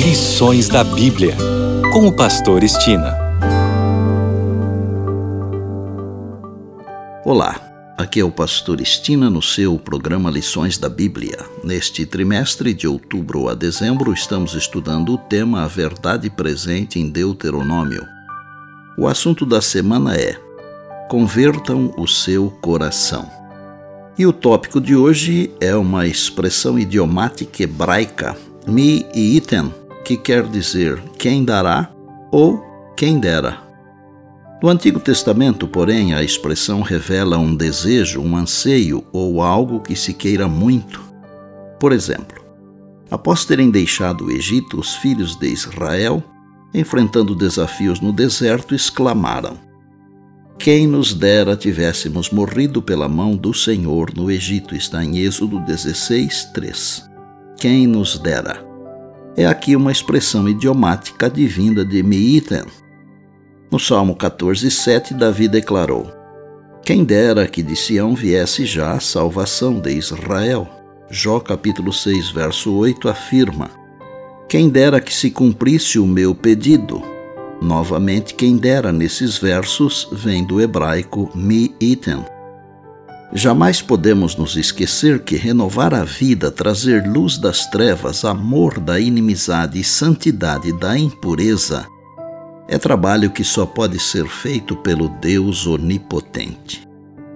Lições da Bíblia, com o pastor Estina. Olá, aqui é o pastor Estina no seu programa Lições da Bíblia. Neste trimestre, de outubro a dezembro, estamos estudando o tema A Verdade Presente em Deuteronômio. O assunto da semana é: convertam o seu coração. E o tópico de hoje é uma expressão idiomática hebraica, mi e iten, que quer dizer quem dará ou quem dera. No Antigo Testamento, porém, a expressão revela um desejo, um anseio ou algo que se queira muito. Por exemplo, após terem deixado o Egito, os filhos de Israel, enfrentando desafios no deserto, exclamaram: quem nos dera tivéssemos morrido pela mão do Senhor no Egito. Está em Êxodo 16:3. Quem nos dera. É aqui uma expressão idiomática advinda de miiten. No Salmo 14:7, Davi declarou: quem dera que de Sião viesse já a salvação de Israel. Jó capítulo 6, verso 8 afirma: quem dera que se cumprisse o meu pedido. Novamente, quem dera nesses versos vem do hebraico mi-iten. Jamais podemos nos esquecer que renovar a vida, trazer luz das trevas, amor da inimizade e santidade da impureza é trabalho que só pode ser feito pelo Deus onipotente.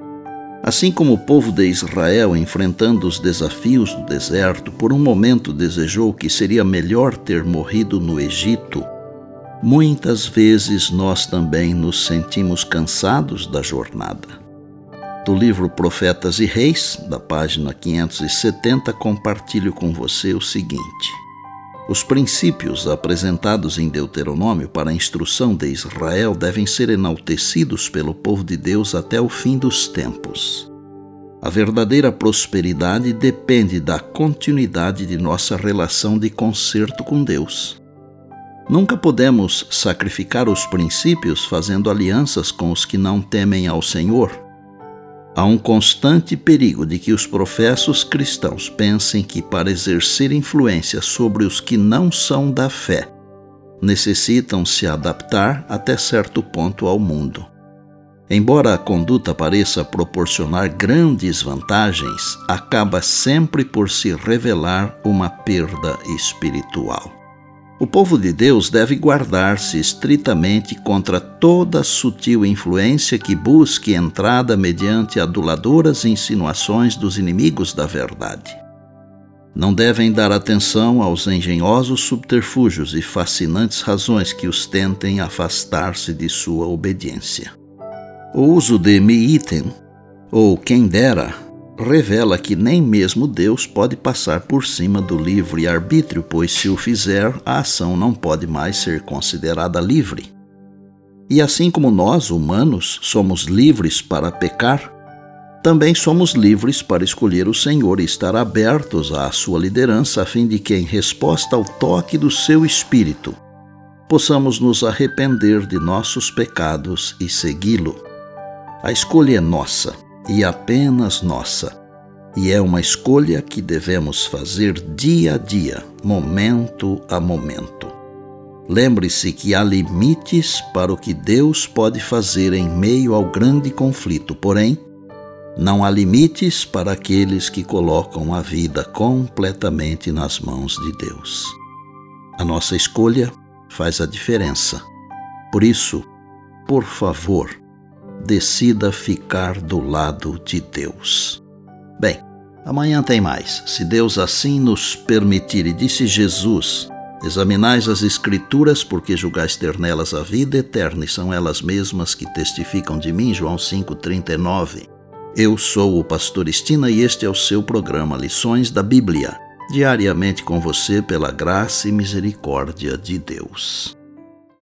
Assim como o povo de Israel, enfrentando os desafios do deserto, por um momento desejou que seria melhor ter morrido no Egito, muitas vezes nós também nos sentimos cansados da jornada. Do livro Profetas e Reis, da página 570, compartilho com você o seguinte: os princípios apresentados em Deuteronômio para a instrução de Israel devem ser enaltecidos pelo povo de Deus até o fim dos tempos. A verdadeira prosperidade depende da continuidade de nossa relação de concerto com Deus. Nunca podemos sacrificar os princípios fazendo alianças com os que não temem ao Senhor. Há um constante perigo de que os professos cristãos pensem que, para exercer influência sobre os que não são da fé, necessitam se adaptar até certo ponto ao mundo. Embora a conduta pareça proporcionar grandes vantagens, acaba sempre por se revelar uma perda espiritual. O povo de Deus deve guardar-se estritamente contra toda sutil influência que busque entrada mediante aduladoras insinuações dos inimigos da verdade. Não devem dar atenção aos engenhosos subterfúgios e fascinantes razões que os tentem afastar-se de sua obediência. O uso de mi-iten, ou quem dera, revela que nem mesmo Deus pode passar por cima do livre-arbítrio, pois se o fizer, a ação não pode mais ser considerada livre. E assim como nós, humanos, somos livres para pecar, também somos livres para escolher o Senhor e estar abertos à sua liderança, a fim de que, em resposta ao toque do seu Espírito, possamos nos arrepender de nossos pecados e segui-lo. A escolha é nossa, e apenas nossa, e é uma escolha que devemos fazer dia a dia, momento a momento. Lembre-se que há limites para o que Deus pode fazer em meio ao grande conflito, porém, não há limites para aqueles que colocam a vida completamente nas mãos de Deus. A nossa escolha faz a diferença. Por isso, por favor, decida ficar do lado de Deus. Bem, amanhã tem mais, se Deus assim nos permitir. E disse Jesus: examinais as Escrituras, porque julgais ter nelas a vida eterna, e são elas mesmas que testificam de mim. João 5:39. Eu sou o pastor Estina e este é o seu programa Lições da Bíblia, diariamente com você pela graça e misericórdia de Deus.